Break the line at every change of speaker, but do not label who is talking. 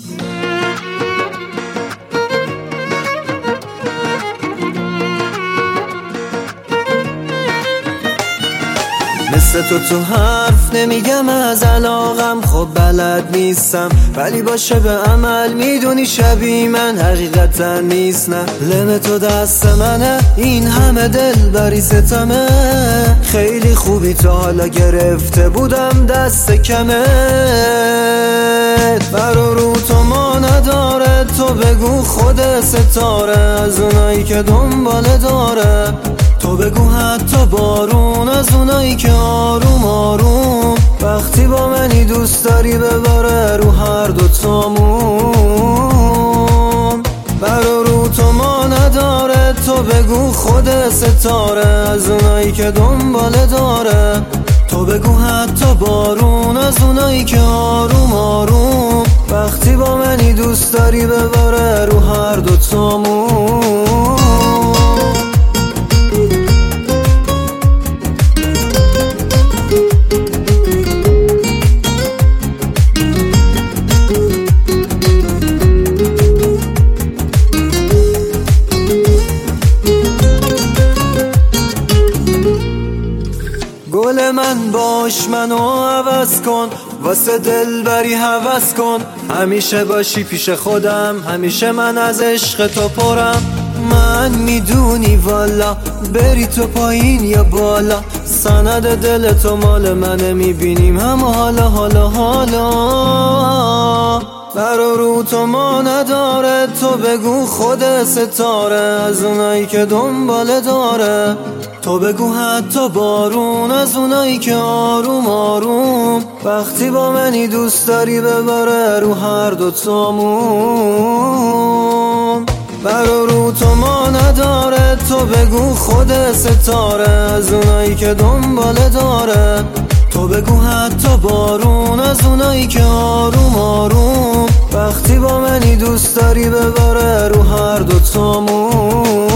مثل تو حرف نمیگم از علاقم، خب بلد نیستم، ولی باشه به عمل میدونی شبیه من حقیقتا نیست. نه لم تو دست منه، این همه دل بری ستمه، خیلی خوبی تا حالا گرفته بودم دست کمه. برا رو تو ما نداره، تو بگو خود ستاره از اونایی که دنباله داره، تو بگو حتی بارون از اونایی که آروم آروم وقتی با منی دوست داری بباره رو هر دو تامون. برا رو تو ما نداره، تو بگو خود ستاره از اونایی که دنباله داره، تو بگو حتی بارون از اونایی که آروم آروم وقتی با منی دوست داری بباره رو هر دو تامون. گل من باش منو عوض کن، واسه دلبری هوس کن، همیشه باشی پیش خودم، همیشه من از عشق تو پرم. من میدونی والا بری تو پایین یا بالا، سند دل تو مال منه، میبینیم هم حالا حالا حالا. برا رو تو ما نداره، تو بگو خود ستاره از اونایی که دنباله داره، تو بگو حتی بارون از اونایی که آروم آروم وقتی با منی دوست داری بباره رو هر دو تامون. برا رو تو ما نداره، تو بگو خود ستاره از اونایی که دنباله داره، تو بگو حتی بارون از اونایی که آروم آروم وقتی با منی دوست داری بباره رو هر دو تامون.